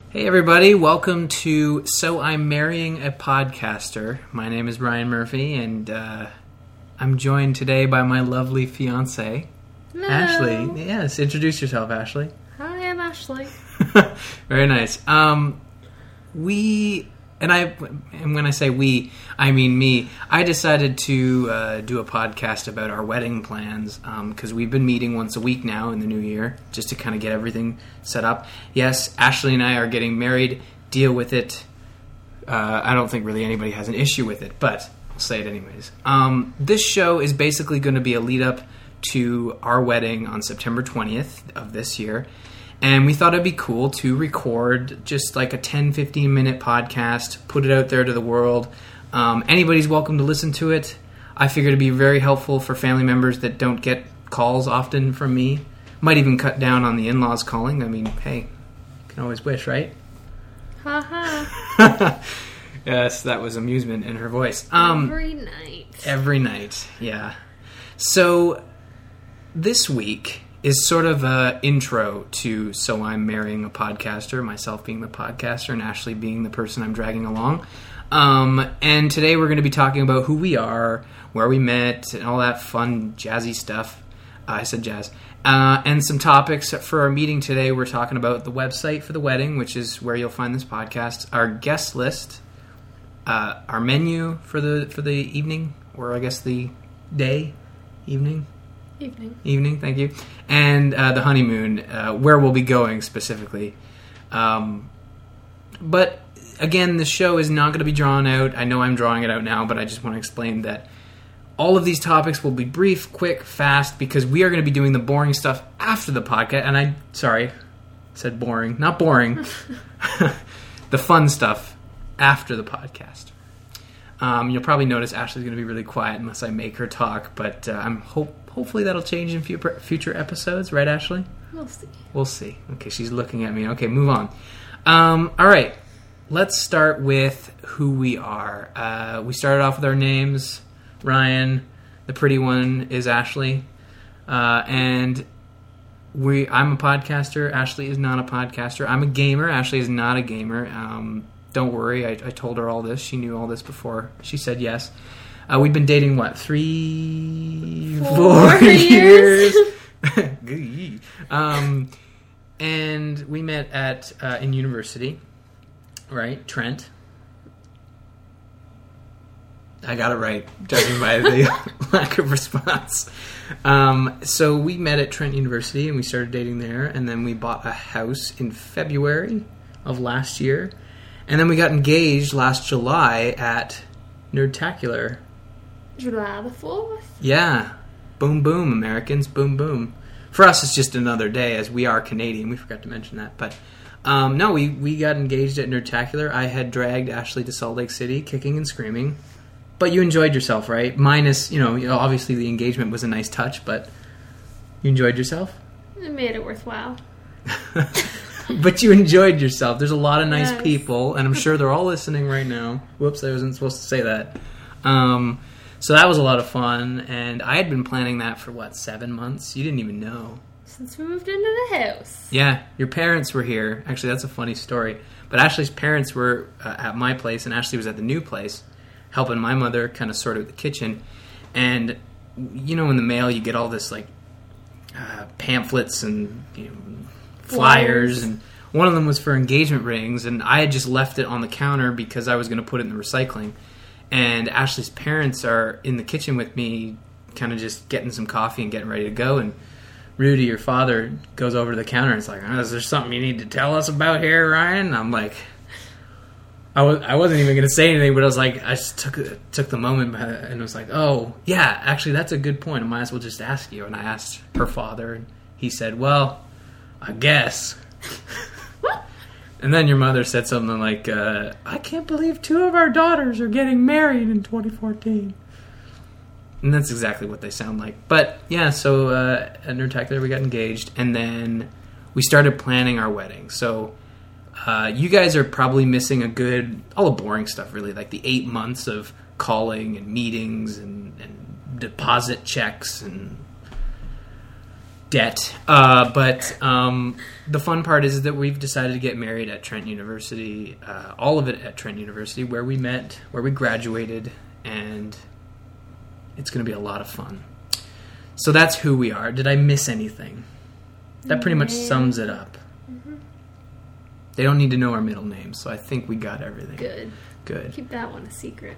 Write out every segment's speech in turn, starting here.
Hey everybody, welcome to So I'm Marrying a Podcaster. My name is Ryan Murphy and I'm joined today by my lovely fiancé, Hello. Ashley. Yes, introduce yourself, Ashley. Hi, I'm Ashley. Very nice. And when I say we, I mean me. I decided to do a podcast about our wedding plans because we've been meeting once a week now in the new year just to kind of get everything set up. Yes, Ashley and I are getting married. Deal with it. I don't think really anybody has an issue with it, but I'll say it anyways. This show is basically going to be a lead up to our wedding on September 20th of this year. And we thought it'd be cool to record just like a 10-15 minute podcast, put it out there to the world. Anybody's welcome to listen to it. I figured it'd be very helpful for family members that don't get calls often from me. Might even cut down on the in-laws calling. I mean, hey, you can always wish, right? Ha ha. Yes, that was amusement in her voice. Every night. Every night, yeah. So this week is sort of an intro to So I'm Marrying a Podcaster, myself being the podcaster and Ashley being the person I'm dragging along. And today we're going to be talking about who we are, where we met, and all that fun, jazzy stuff. I said jazz. And some topics for our meeting today. We're talking about the website for the wedding, which is where you'll find this podcast, our guest list, our menu for the evening, or I guess the day, evening. Evening, thank you. And the honeymoon, where we'll be going specifically. But again, the show is not going to be drawn out. I know I'm drawing it out now, but I just want to explain that all of these topics will be brief, quick, fast, because we are going to be doing the boring stuff after the podcast. And said boring. Not boring. The fun stuff after the podcast. You'll probably notice Ashley's going to be really quiet unless I make her talk, but I'm hopefully that'll change in future episodes, right, Ashley? We'll see. Okay, she's looking at me. Okay, move on. All right, let's start with who we are. We started off with our names. Ryan, the pretty one, is Ashley, and I'm a podcaster. Ashley is not a podcaster. I'm a gamer. Ashley is not a gamer. Don't worry, I told her all this. She knew all this before she said yes. We've been dating, 4 years? And we met in university, right? Trent. I got it right, judging by the lack of response. So we met at Trent University, and we started dating there, and then we bought a house in February of last year. And then we got engaged last July at Nerdtacular. July the 4th? Yeah. Boom, boom, Americans. Boom, boom. For us, it's just another day, as we are Canadian. We forgot to mention that. But, no, we got engaged at Nerdtacular. I had dragged Ashley to Salt Lake City, kicking and screaming. But you enjoyed yourself, right? Minus, obviously the engagement was a nice touch, but you enjoyed yourself? It made it worthwhile. But you enjoyed yourself. There's a lot of nice people, and I'm sure they're all listening right now. Whoops, I wasn't supposed to say that. So that was a lot of fun, and I had been planning that for, 7 months? You didn't even know. Since we moved into the house. Yeah, your parents were here. Actually, that's a funny story. But Ashley's parents were at my place, and Ashley was at the new place, helping my mother kind of sort out the kitchen. And, in the mail you get all this, pamphlets and, flyers, and one of them was for engagement rings, and I had just left it on the counter because I was going to put it in the recycling. And Ashley's parents are in the kitchen with me, kind of just getting some coffee and getting ready to go, and Rudy, your father, goes over to the counter and is like, is there something you need to tell us about here, Ryan? And I'm like, I wasn't even going to say anything, but I was like, I just took the moment and was like, oh, yeah, actually, that's a good point. I might as well just ask you. And I asked her father, and he said, well, I guess. And then your mother said something like, I can't believe 2 of our daughters are getting married in 2014. And that's exactly what they sound like. But, yeah, so at Nerdtacular we got engaged, and then we started planning our wedding. So you guys are probably missing all the boring stuff, really, like the 8 months of calling and meetings and deposit checks and debt. But the fun part is that we've decided to get married at Trent University, all of it at Trent University, where we met, where we graduated, and it's going to be a lot of fun. So that's who we are. Did I miss anything? That pretty much sums it up. Mm-hmm. They don't need to know our middle names, so I think we got everything. Good. Keep that one a secret.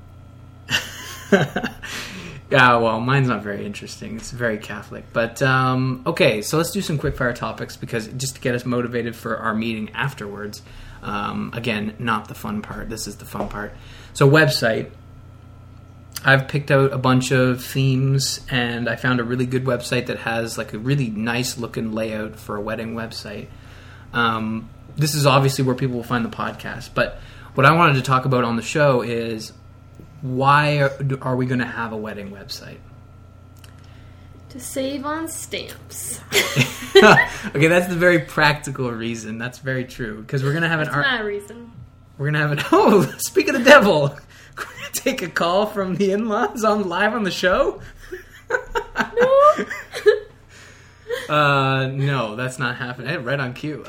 Yeah, well, mine's not very interesting. It's very Catholic. But, okay, so let's do some quick-fire topics, because just to get us motivated for our meeting afterwards. Again, not the fun part. This is the fun part. So, website. I've picked out a bunch of themes, and I found a really good website that has like a really nice-looking layout for a wedding website. This is obviously where people will find the podcast, but what I wanted to talk about on the show is why are we going to have a wedding website? To save on stamps. Okay, that's the very practical reason. That's very true, because we're going to have That's not a reason. We're going to have Oh, speak of the devil. We're going to take a call from the in-laws live on the show? No. No, that's not happening. Hey, right on cue.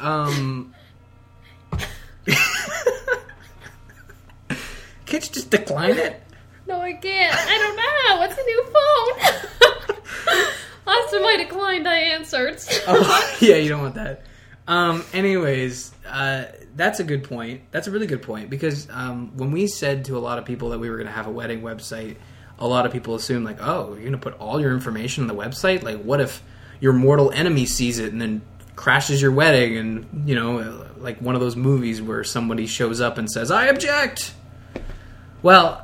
Can't you just decline it? No, I can't. I don't know. What's a new phone? Last time I declined, I answered. Oh, yeah, you don't want that. Anyways, that's a good point. That's a really good point, because when we said to a lot of people that we were going to have a wedding website, a lot of people assumed, like, oh, you're going to put all your information on the website? Like, what if your mortal enemy sees it and then crashes your wedding, and, you know, like one of those movies where somebody shows up and says, I object! Well,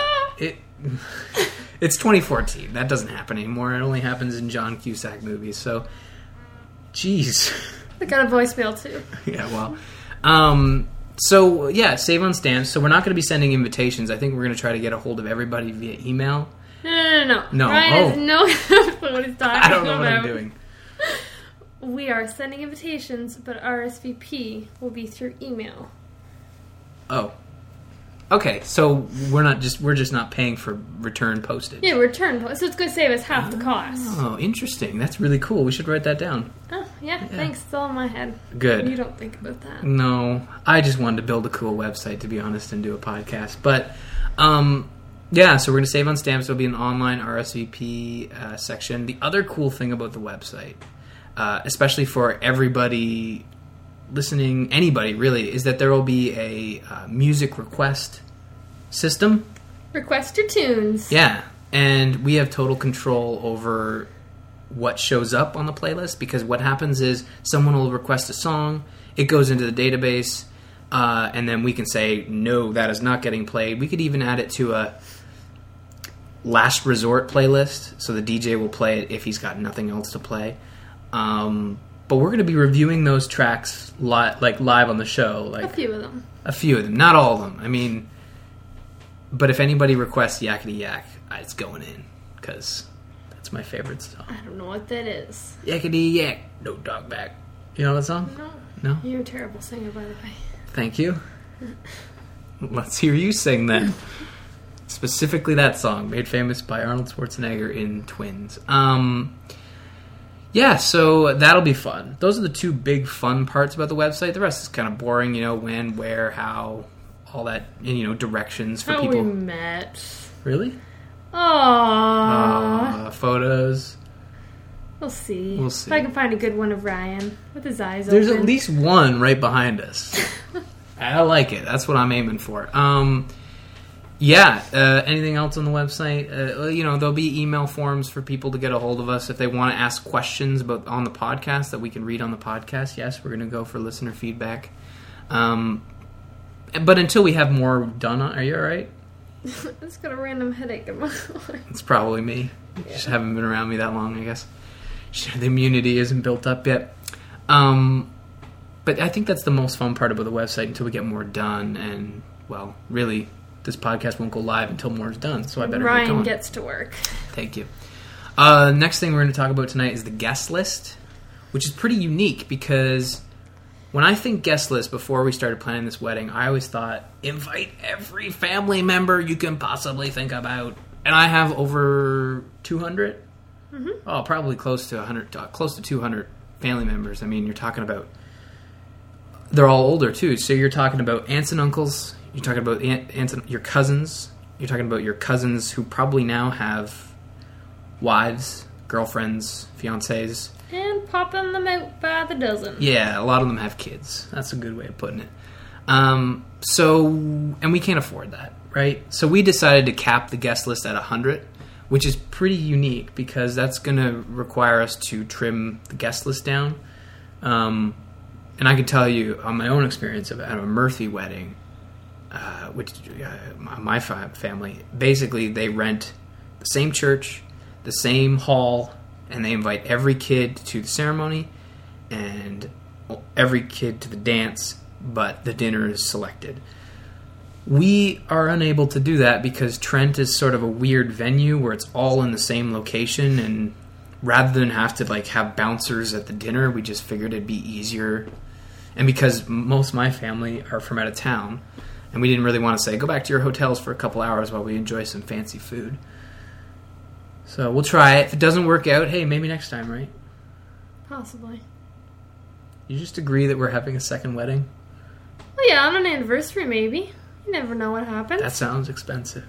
it's 2014. That doesn't happen anymore. It only happens in John Cusack movies, so, jeez. I got a voicemail, too. Yeah, well. So, yeah, save on stamps. So we're not going to be sending invitations. I think we're going to try to get a hold of everybody via email. No. Ryan has no idea what he's talking about. I don't know what I'm doing. We are sending invitations, but RSVP will be through email. Oh. Okay, so we're just not paying for return postage. Yeah, return postage. So it's going to save us half the cost. Oh, interesting. That's really cool. We should write that down. Oh, yeah. Thanks. It's all in my head. Good. You don't think about that. No. I just wanted to build a cool website, to be honest, and do a podcast. But, yeah, so we're going to save on stamps. There'll be an online RSVP section. The other cool thing about the website, especially for everybody listening, anybody really, is that there will be a music request system. Request your tunes. Yeah, and we have total control over what shows up on the playlist, because what happens is someone will request a song, it goes into the database, and then we can say, no, that is not getting played. We could even add it to a last resort playlist, so the DJ will play it if he's got nothing else to play. But we're going to be reviewing those tracks live on the show. Like, a few of them. A few of them. Not all of them. I mean, but if anybody requests Yakety Yak, it's going in, because that's my favorite song. I don't know what that is. Yakety Yak, no dog back. You know that song? No? You're a terrible singer, by the way. Thank you. Let's hear you sing then. Specifically that song, made famous by Arnold Schwarzenegger in Twins. Yeah, so that'll be fun. Those are the two big fun parts about the website. The rest is kind of boring, when, where, how, all that, and, directions for people. How we met. Really? Aww. Photos. We'll see. If I can find a good one of Ryan with his eyes There's open. at least one right behind us. I like it. That's what I'm aiming for. Yeah, anything else on the website? There'll be email forms for people to get a hold of us if they want to ask questions on the podcast that we can read on the podcast. Yes, we're going to go for listener feedback. But until we have more done, are you all right? I just got a random headache in my eye. It's probably me. You just haven't been around me that long, I guess. The immunity isn't built up yet. But I think that's the most fun part about the website until we get more done. And, well, really, this podcast won't go live until more is done, so I better get going. Ryan gets to work. Thank you. Next thing we're going to talk about tonight is the guest list, which is pretty unique because when I think guest list before we started planning this wedding, I always thought, invite every family member you can possibly think about. And I have over 200. Oh, probably close to 100, close to 200 family members. I mean, you're talking about, they're all older too. So you're talking about aunts and uncles. You're talking about aunts and your cousins. You're talking about your cousins who probably now have wives, girlfriends, fiancés. And popping them out by the dozen. Yeah, a lot of them have kids. That's a good way of putting it. And we can't afford that, right? So we decided to cap the guest list at 100, which is pretty unique because that's going to require us to trim the guest list down. And I can tell you on my own experience of at a Murphy wedding, which my family, basically they rent the same church, the same hall, and they invite every kid to the ceremony and every kid to the dance, but the dinner is selected. We are unable to do that because Trent is sort of a weird venue where it's all in the same location, and rather than have to like have bouncers at the dinner, we just figured it'd be easier. And because most of my family are from out of town, and we didn't really want to say, go back to your hotels for a couple hours while we enjoy some fancy food. So we'll try it. If it doesn't work out, hey, maybe next time, right? Possibly. You just agree that we're having a second wedding? Well, yeah, on an anniversary, maybe. You never know what happens. That sounds expensive.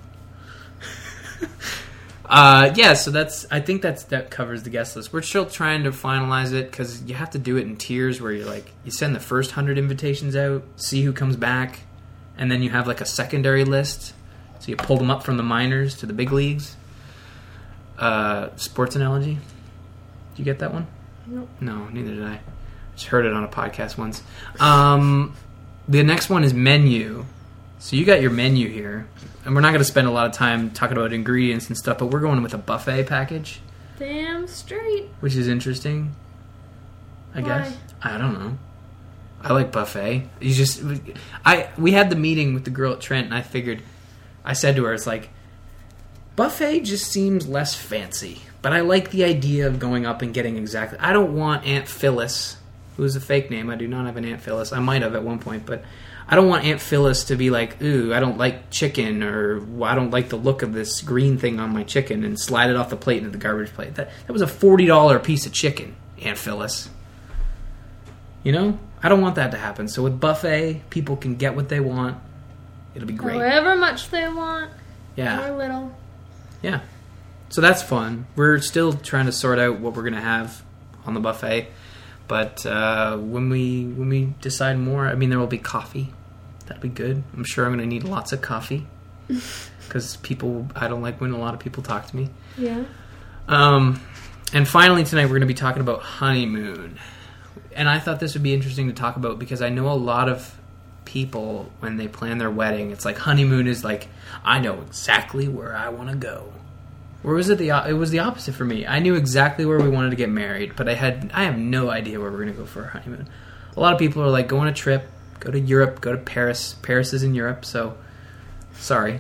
Yeah, so I think that covers the guest list. We're still trying to finalize it because you have to do it in tiers where you send the first 100 invitations out, see who comes back, and then you have like a secondary list. So you pull them up from the minors to the big leagues. Sports analogy? Did you get that one? Nope. No, neither did I. Just heard it on a podcast once. The next one is menu. So you got your menu here. And we're not going to spend a lot of time talking about ingredients and stuff, but we're going with a buffet package. Damn straight. Which is interesting, I guess. I don't know. I like buffet. We had the meeting with the girl at Trent, and I said to her, it's like, buffet just seems less fancy. But I like the idea of going up and getting exactly... I don't want Aunt Phyllis, who's a fake name. I do not have an Aunt Phyllis. I might have at one point, but I don't want Aunt Phyllis to be like, ooh, I don't like chicken, or I don't like the look of this green thing on my chicken, and slide it off the plate into the garbage plate. That was a $40 piece of chicken, Aunt Phyllis. You know? I don't want that to happen. So with buffet, people can get what they want. It'll be great. However much they want. Yeah. Or little. Yeah. So that's fun. We're still trying to sort out what we're going to have on the buffet. But when we decide more, I mean, there will be coffee. That'll be good. I'm sure I'm going to need lots of coffee. Because I don't like when a lot of people talk to me. Yeah. And finally tonight we're going to be talking about honeymoon. And I thought this would be interesting to talk about because I know a lot of people, when they plan their wedding, it's like honeymoon is like, I know exactly where I want to go. Or was it it was the opposite for me. I knew exactly where we wanted to get married, but I have no idea where we're going to go for our honeymoon. A lot of people are like, go on a trip, go to Europe, go to Paris. Paris is in Europe, so sorry.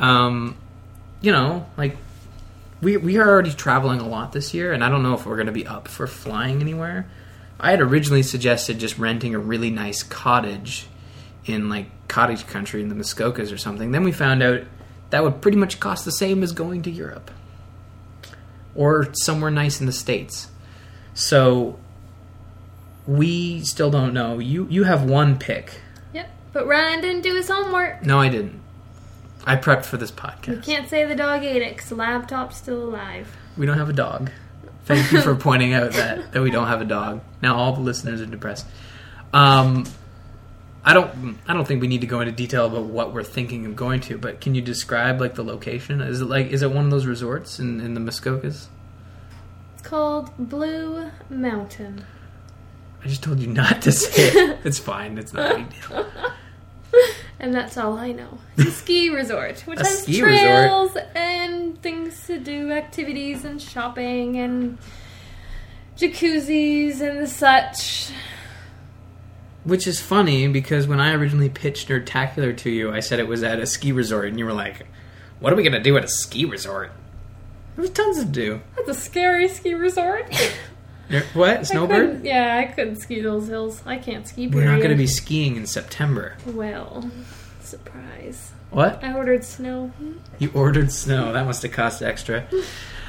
Like we are already traveling a lot this year, and I don't know if we're going to be up for flying anywhere. I had originally suggested just renting a really nice cottage in like cottage country in the Muskokas or something. Then we found out that would pretty much cost the same as going to Europe or somewhere nice in the States. So we still don't know. You have one pick. Yep, but Ryan didn't do his homework. No, I didn't. I prepped for this podcast. You can't say the dog ate it because the laptop's still alive. We don't have a dog. Thank you for pointing out that we don't have a dog. Now all the listeners are depressed. I don't think we need to go into detail about what we're thinking of going to, but can you describe like the location? Is it one of those resorts in the Muskokas? It's called Blue Mountain. I just told you not to say it. It's fine. It's not a big deal. And that's all I know. It's a ski resort, which has ski trails resort. and things to do, activities and shopping and jacuzzis and such. Which is funny because when I originally pitched Nerdtacular to you, I said it was at a ski resort, and you were like, what are we going to do at a ski resort? There was tons to do. That's a scary ski resort. What? Snowbird? I couldn't ski those hills. I can't ski, period. We're not going to be skiing in September. Well, surprise. What? I ordered snow. You ordered snow. That must have cost extra.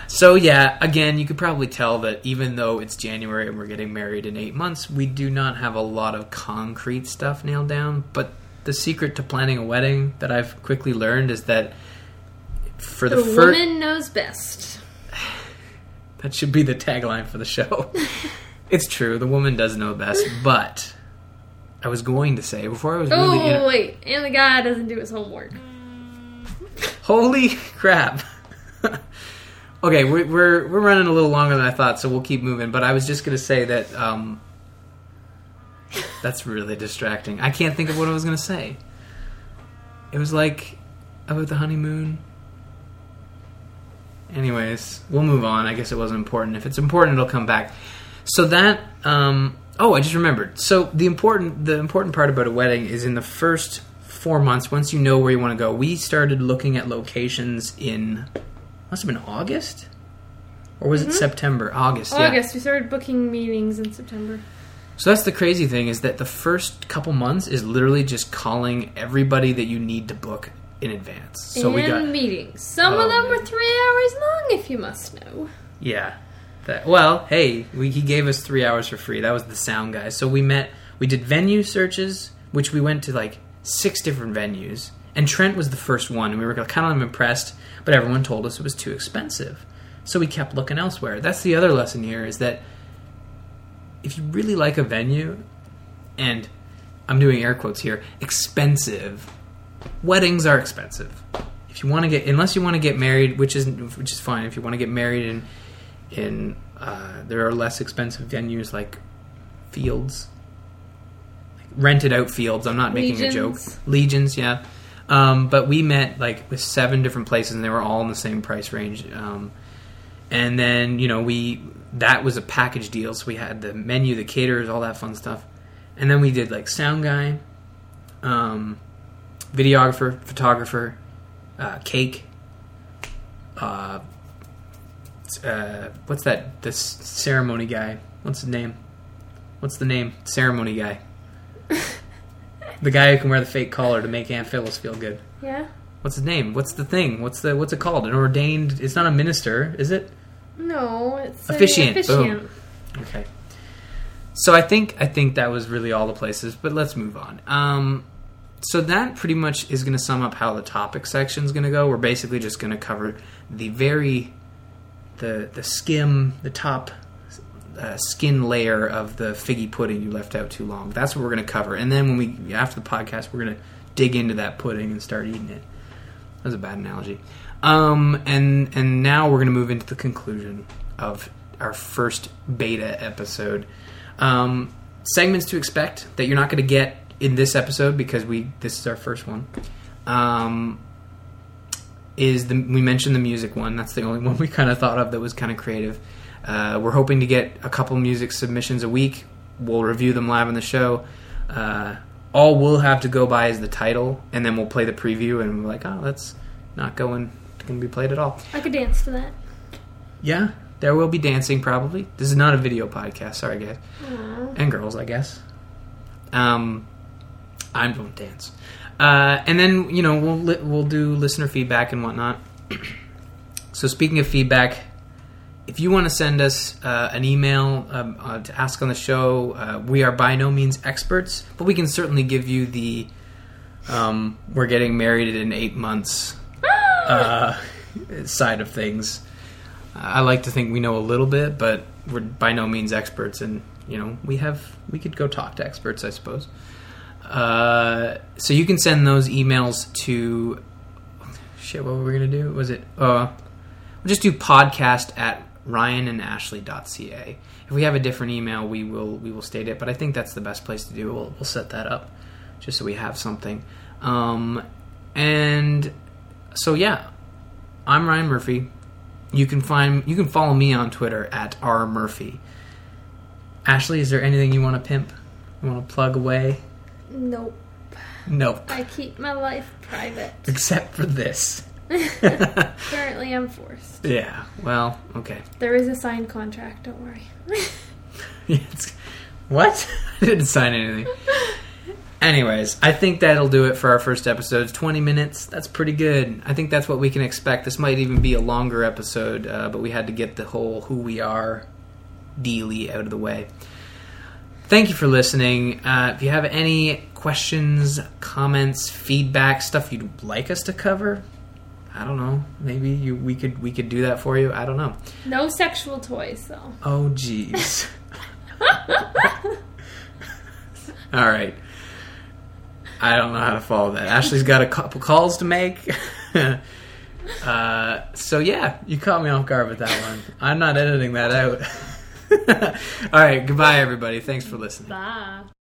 So yeah, again, you could probably tell that even though it's January and we're getting married in 8 months, we do not have a lot of concrete stuff nailed down. But the secret to planning a wedding that I've quickly learned is that for the woman knows best. That should be the tagline for the show. It's true, the woman does know best. But I was going to say before I was really wait, and the guy doesn't do his homework. Holy crap! Okay, we're running a little longer than I thought, so we'll keep moving. But I was just going to say that that's really distracting. I can't think of what I was going to say. It was like about the honeymoon. Anyways, we'll move on. I guess it wasn't important. If it's important, it'll come back. So that I just remembered. So the important part about a wedding is in the first 4 months. Once you know where you want to go, we started looking at locations in. Must have been August? Or was it September? August, yeah. We started booking meetings in September. So that's the crazy thing, is that the first couple months is literally just calling everybody that you need to book in advance. So we got meetings. Some of them were 3 hours long, if you must know. Yeah. He gave us 3 hours for free. That was the sound guy. So we did venue searches, which we went to like 6 different venues. And Trent was the first one, and we were kind of impressed, but everyone told us it was too expensive. So we kept looking elsewhere. That's the other lesson here, is that if you really like a venue, and I'm doing air quotes here, expensive, weddings are expensive. If you want to unless you want to get married, which is fine. If you want to get married in there are less expensive venues like Fields, like rented out Fields. I'm not making a joke. Legions, yeah. But we met like with 7 different places, and they were all in the same price range. And then that was a package deal. So we had the menu, the caterers, all that fun stuff. And then we did like sound guy, videographer, photographer, cake. What's that? This ceremony guy. What's his name? What's the name? Ceremony guy. The guy who can wear the fake collar to make Aunt Phyllis feel good. Yeah. What's his name? What's the thing? What's it called? An ordained... It's not a minister, is it? No, it's officiant. Boom. Okay. So I think that was really all the places, but let's move on. So that pretty much is going to sum up how the topic section is going to go. We're basically just going to cover the top skin layer of the figgy pudding you left out too long. That's what we're going to cover. And then after the podcast, we're going to dig into that pudding and start eating it. That was a bad analogy. And now we're going to move into the conclusion of our first beta episode. Segments to expect that you're not going to get in this episode because this is our first one. We mentioned the music one. That's the only one we kind of thought of that was kind of creative. We're hoping to get a couple music submissions a week. We'll review them live on the show. All we'll have to go by is the title, and then we'll play the preview, and we're like, oh, that's not going to be played at all. I could dance to that. Yeah, there will be dancing probably. This is not a video podcast. Sorry, guys. Aww. And girls, I guess. I don't dance. And then, we'll do listener feedback and whatnot. So speaking of feedback, if you want to send us an email to ask on the show, we are by no means experts, but we can certainly give you the we're getting married in 8 months side of things. I like to think we know a little bit, but we're by no means experts, and we could go talk to experts, I suppose. So you can send those emails to what were we gonna do? Was it we'll just do podcast@ryanandashley.ca. If we have a different email, we will state it, but I think that's the best place to do it. We'll set that up just so we have something. And so yeah, I'm Ryan Murphy. You can follow me on Twitter @rmurphy. Ashley, is there anything you want to pimp? You want to plug away? Nope. I keep my life private. Except for this. Apparently I'm forced. Yeah, well, okay. There is a signed contract, don't worry. What? I didn't sign anything. Anyways, I think that'll do it for our first episode. 20 minutes, that's pretty good. I think that's what we can expect. This might even be a longer episode, but we had to get the whole who we are dealy out of the way. Thank you for listening. If you have any questions, comments, feedback, stuff you'd like us to cover, I don't know. Maybe we could do that for you. I don't know. No sexual toys, though. Oh, jeez. All right. I don't know how to follow that. Ashley's got a couple calls to make. So, yeah, you caught me off guard with that one. I'm not editing that out. All right, goodbye, everybody. Thanks for listening. Bye.